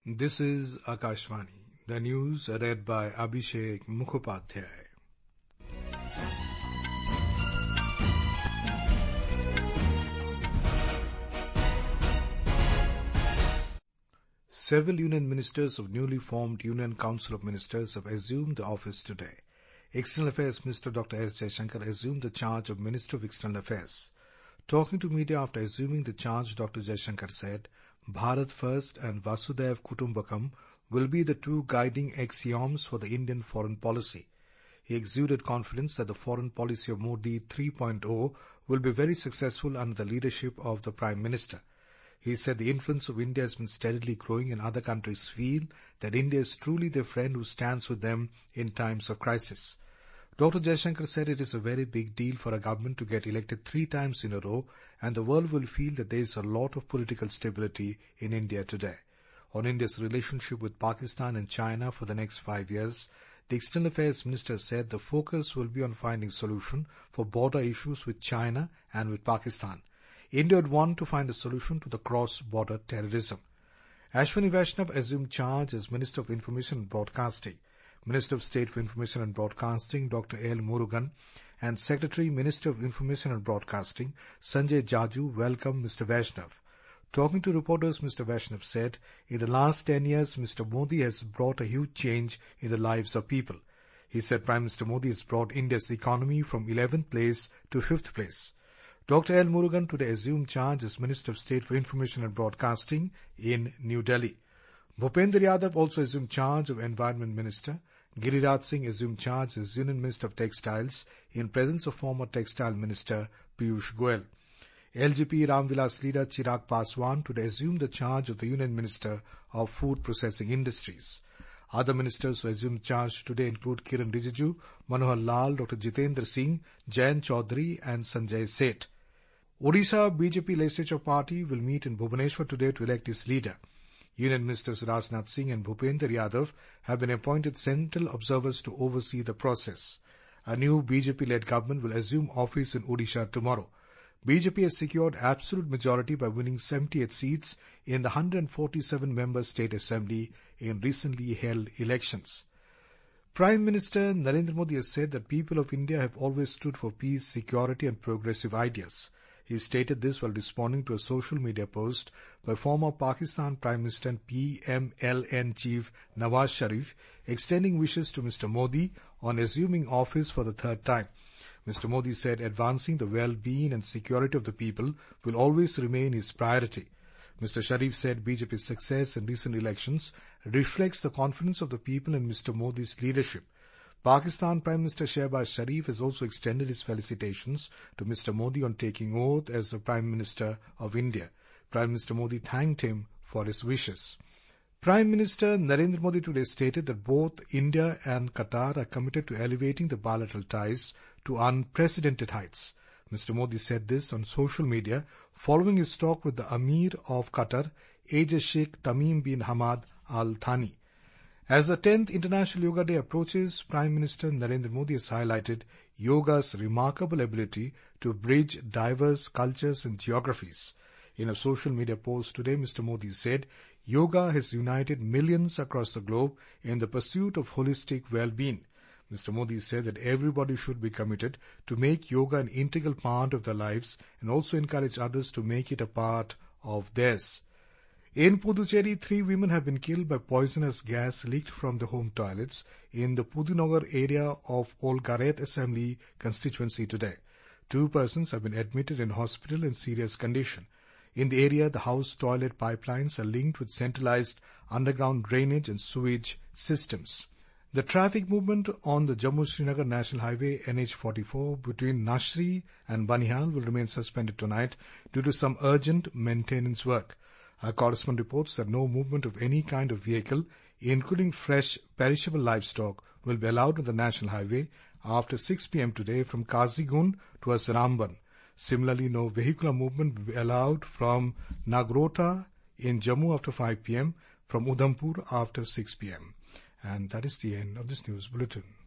This is Akashvani. The news read by Abhishek Mukhopadhyay. Several union ministers of newly formed Union Council of Ministers have assumed the office today. External Affairs Minister Dr. S. Jaishankar assumed the charge of Minister of External Affairs. Talking to media after assuming the charge, Dr. Jaishankar said, Bharat First and Vasudhaiv Kutumbakam will be the two guiding axioms for the Indian foreign policy. He exuded confidence that the foreign policy of Modi 3.0 will be very successful under the leadership of the Prime Minister. He said the influence of India has been steadily growing and other countries feel that India is truly their friend who stands with them in times of crisis. Dr. Jaishankar said it is a very big deal for a government to get elected 3 times in a row, and the world will feel that there is a lot of political stability in India today. On India's relationship with Pakistan and China for the next 5 years, the External Affairs Minister said the focus will be on finding solution for border issues with China and with Pakistan. India would want to find a solution to the cross-border terrorism. Ashwini Vaishnav assumed charge as Minister of Information and Broadcasting. Minister of State for Information and Broadcasting, Dr. L. Murugan, and Secretary, Minister of Information and Broadcasting, Sanjay Jaju, welcomed Mr. Vaishnav. Talking to reporters, Mr. Vaishnav said, in the last 10 years, Mr. Modi has brought a huge change in the lives of people. He said Prime Minister Modi has brought India's economy from 11th place to 5th place. Dr. L. Murugan today assumed charge as Minister of State for Information and Broadcasting in New Delhi. Bhupendra Yadav also assumed charge of Environment Minister. Giriraj Singh assumed charge as Union Minister of Textiles in presence of former Textile Minister Piyush Goyal. LGP Ramvilas leader Chirag Paswan today assumed the charge of the Union Minister of Food Processing Industries. Other ministers who assumed charge today include Kiran Rijiju, Manohar Lal, Dr. Jitendra Singh, Jayant Chaudhary and Sanjay Seth. Odisha BJP Legislature Party will meet in Bhubaneswar today to elect its leader. Union Ministers Rajnath Singh and Bhupendra Yadav have been appointed central observers to oversee the process. A new BJP-led government will assume office in Odisha tomorrow. BJP has secured absolute majority by winning 78 seats in the 147-member State Assembly in recently held elections. Prime Minister Narendra Modi has said that people of India have always stood for peace, security and progressive ideas. He stated this while responding to a social media post by former Pakistan Prime Minister and PMLN Chief Nawaz Sharif, extending wishes to Mr. Modi on assuming office for the 3rd time. Mr. Modi said advancing the well-being and security of the people will always remain his priority. Mr. Sharif said BJP's success in recent elections reflects the confidence of the people in Mr. Modi's leadership. Pakistan Prime Minister Shehbaz Sharif has also extended his felicitations to Mr. Modi on taking oath as the Prime Minister of India. Prime Minister Modi thanked him for his wishes. Prime Minister Narendra Modi today stated that both India and Qatar are committed to elevating the bilateral ties to unprecedented heights. Mr. Modi said this on social media following his talk with the Amir of Qatar, Age Sheikh Tamim bin Hamad Al Thani. As the 10th International Yoga Day approaches, Prime Minister Narendra Modi has highlighted yoga's remarkable ability to bridge diverse cultures and geographies. In a social media post today, Mr. Modi said, yoga has united millions across the globe in the pursuit of holistic well-being. Mr. Modi said that everybody should be committed to make yoga an integral part of their lives and also encourage others to make it a part of theirs. In Puducherry, 3 women have been killed by poisonous gas leaked from the home toilets in the Pudinagar area of Olgaret Assembly constituency today. 2 persons have been admitted in hospital in serious condition. In the area, the house toilet pipelines are linked with centralized underground drainage and sewage systems. The traffic movement on the Jammu-Srinagar National Highway NH44 between Nashri and Banihal will remain suspended tonight due to some urgent maintenance work. Our correspondent reports that no movement of any kind of vehicle, including fresh perishable livestock, will be allowed on the National Highway after 6 p.m. today from Kazigund towards Ramban. Similarly, no vehicular movement will be allowed from Nagrota in Jammu after 5 p.m., from Udhampur after 6 p.m. And that is the end of this news bulletin.